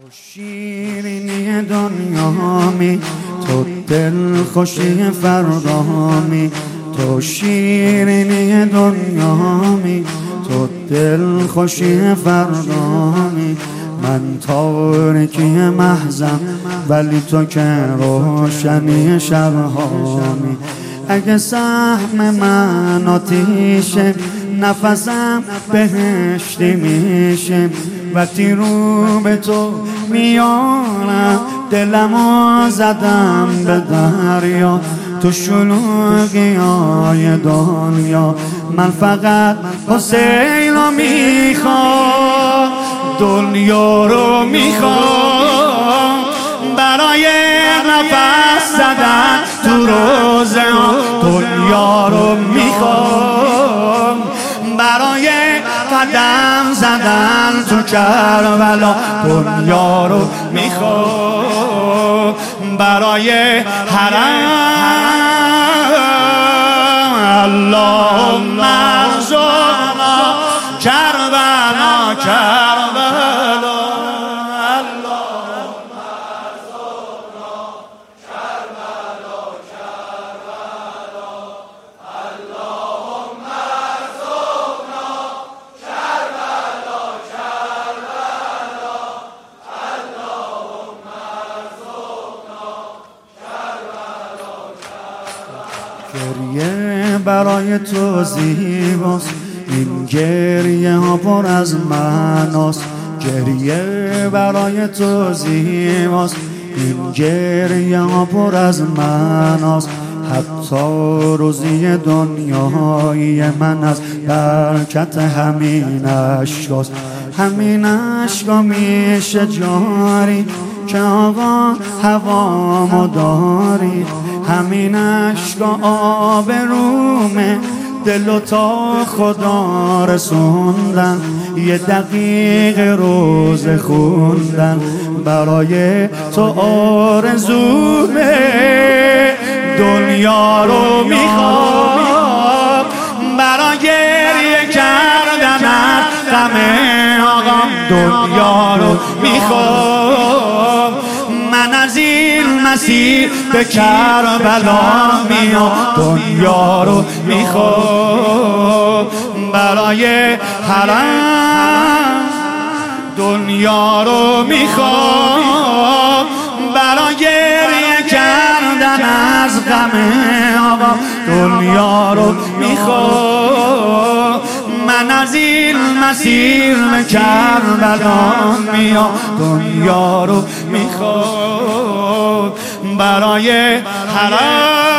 شیرینی دنیامی، تو دلخوشی فردامی. تو شیرینی دنیامی، تو دلخوشی فردامی. من تاریکی محضم ولی تو که روشنی شبهامی. اگه سهم من آتیشه، نفسم بهشتی میشه. وقتی رو به تو میارم، دلمو زدم به دریا. تو شلوغی های دنیا، من فقط حسین رو میخوام، دنیا رو میخوام. برای نفس زدن تو روزه ها، دنیا رو میخوام. برای قدم زدن تو کربلا، دنیا رو میخوام. برای حرم اللهم ارزقنا کربلا کربلا. اللهم ارزقنا کربلا کربلا. اللهم ارزقنا کربلا کربلا. اللهم ارزقنا کربلا کربلا. گریه برای تو زیباست، این گریه ها پر از معناست. گریه برای تو زیباست، این گریه ها پر از معناست. حتی روزی دنیای من از برکت همین اشکاست. همین اشکا میشه جاری که آقا هوامو داری. همین اشکا آب رومه، دلو تا خدا رسوندن. یه دقیقه روز خوندن برای تو آرزومه. دنیا رو میخوام برای گریه کردن از غم آقا. دنیا رو میخوام، من از این مسیر به کربلا میام. دنیا رو میخوام برای حرم. دنیا رو میخوام برای گریه کردن از غم آقا. دنیا رو میخوام، من از این مسیر به کربلا میام. دنیا رو میخوام برای حرم.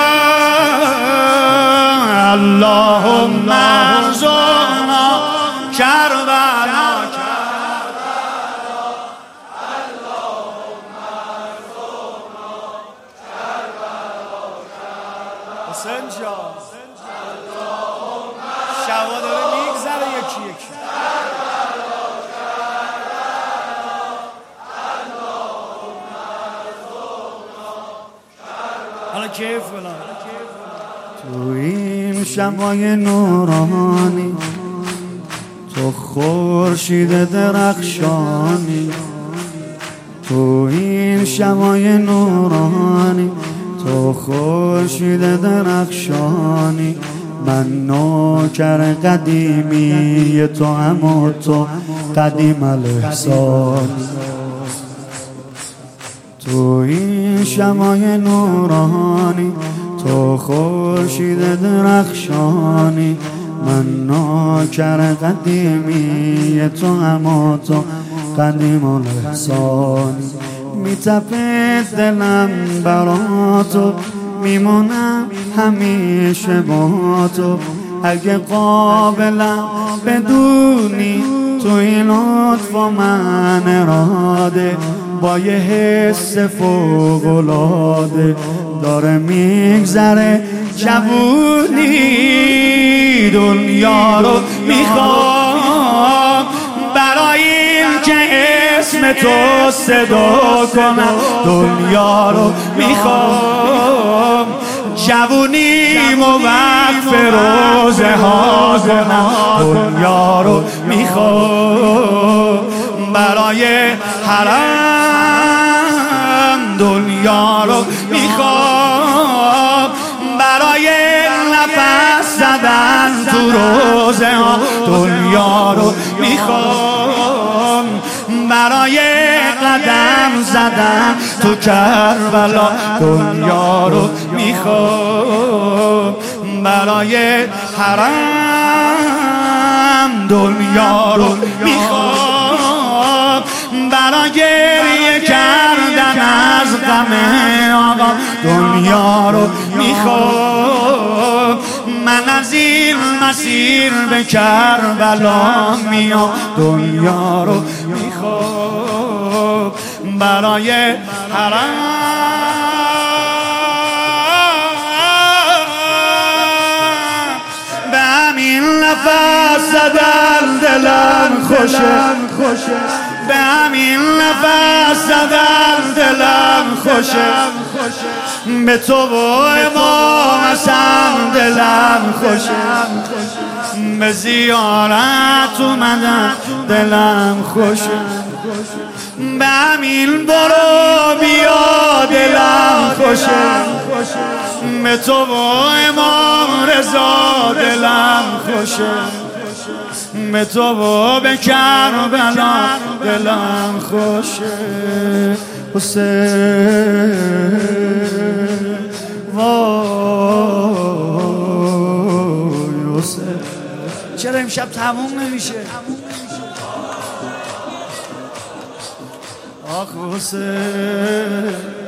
اللهم ارزقنا کربلا کربلا. اللهم ارزقنا کربلا کربلا. حسین جان شبا داره میگذره یکی یکی. حالا کیف بلا تو این شبای نورانی، تو خورشید درخشانی. تو این شبای نورانی، تو خورشید درخشانی. من نوکر قدیمی تو اما تو قدیم الاحسانی. تو این شمای نورانی، تو خورشید درخشانی. من نوکر قدیمی تو اما تو قدیم الاحسانی. میتپه دلم برا تو، میمونم همیشه با تو. اگه قابلم بدونی تو این لطف و من اراده، با یه حس فوق‌العاده داره میگذره جوونی. دنیا رو میخوام برای این که اسم تو صدا کنم. دنیا رو میخوام جوونیم و وقف روزه ها کنم. دنیا رو میخوام برای حرم دنیا رو میخوام، برای نفس زدن تو روزه ها دنیا رو میخوام، برای قدم زدن تو کربلا دنیا رو میخوام، برای حرم دنیا رو میخوام، برای گریه کردن از غم آقا دنیا رو میخوام. من از این مسیر به کربلا میام دنیا رو میخوام، برای حرم به همین نفس زدن دلم خوشه، به همین نفس زدن دلم خوشه، به تو و امام حسن دلم خوشه، به زیارت اومدن دلم خوشه، به همین برو بیا دلم خوشه، به تو و امام رضا دلم خوشه، به تو و به کربلا دلم خوشه. حسین وای حسین، چرا امشب تموم نمیشه؟ آخ حسین